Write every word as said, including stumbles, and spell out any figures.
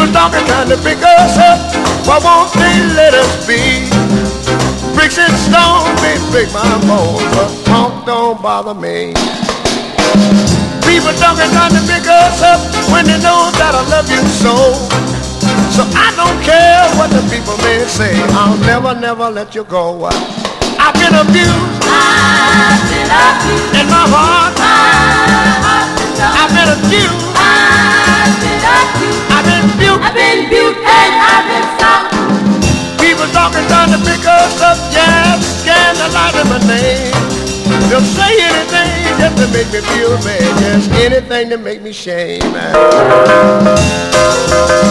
talking, trying to pick us up. Why won't they let us be? Bricks and stones may break my bones, but talk don't bother me. People talking, trying to pick us up when they know that I love you so. So I don't care what the people may say. I'll never, never let you go. I've been abused. I've been abused. In my heart. My heart is lost. I've been abused. I've been abused. I've been abused. I've been abused and I've been stopped. People talking, trying to pick us up. Yeah, scandalizing my name. They'll say anything just to make me feel bad. Yes, anything to make me shame.